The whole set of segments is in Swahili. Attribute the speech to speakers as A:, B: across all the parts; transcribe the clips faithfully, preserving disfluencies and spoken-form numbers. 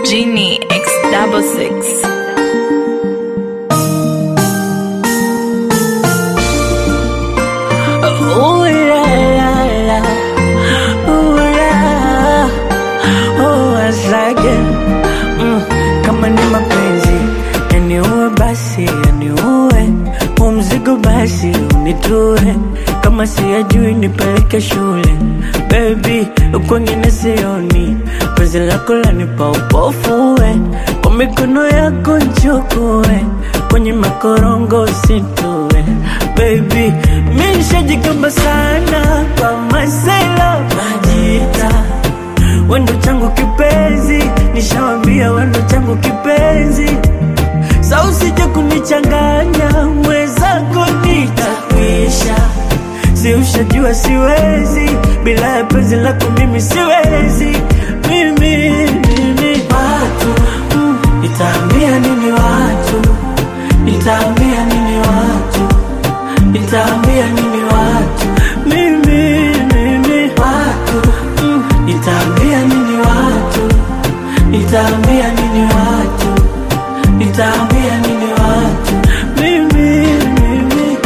A: Genie X double six.
B: Ooh la la la, ooh la, oh asage, mm, kama ni mapenzi yaniue basi yaniue, huu mzigo basi unitue, kama siyajui nipeleke shule. Baby, kwengine sioni, penzi lako lanipa upofu we, kwa mikono yako nchukue, kwenye makorongo usitue. Baby, mi nishajigamba sana kwa masela majita, wendo changu kipenzi, nishawambia wendo changu kipenzi. Sa usije kunichanganya, mwezako nitakwisha. Si ushajua siwezi, bila ya penzi lako mimi siwezi. Mimi, mimi watu, mm, nitaambia nini watu, nitaambia nini watu, nitaambia nini watu. Mimi, mimi watu, mm, nitaambia nini watu, nitaambia nini watu, nitaambia nini watu. Mimi, mimi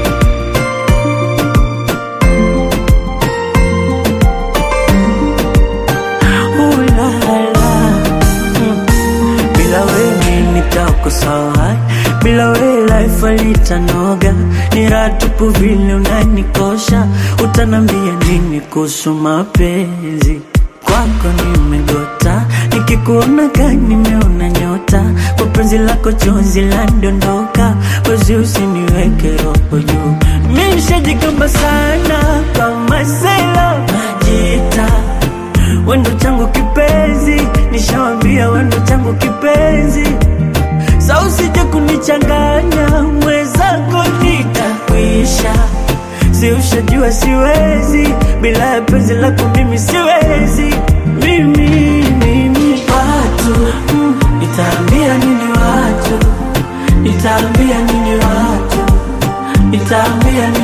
B: ooh la la, mm. Bila wewe nitako sawa, bila wewe life alitanoga. Ni raha tupu vile unanikosha, utanambia nini kuhusu mapenzi? Kwako nimegota, nikikuona gani nimeona nyota, kwa penzi lako chozi landondoka, wezi usiniweke roho juu. Mi nishajigamba sana kwa masela majita, wendo changu kipenzi, nishawambia wendo changu kipenzi. Sa usije kunichanganya, mwezako nitakwisha. Si ushajua siwezi, bila ya penzi lako mimi siwezi. Mimi, mimi watu, mm, nitaambia nini watu, nitaambia nini watu, nitaambia nini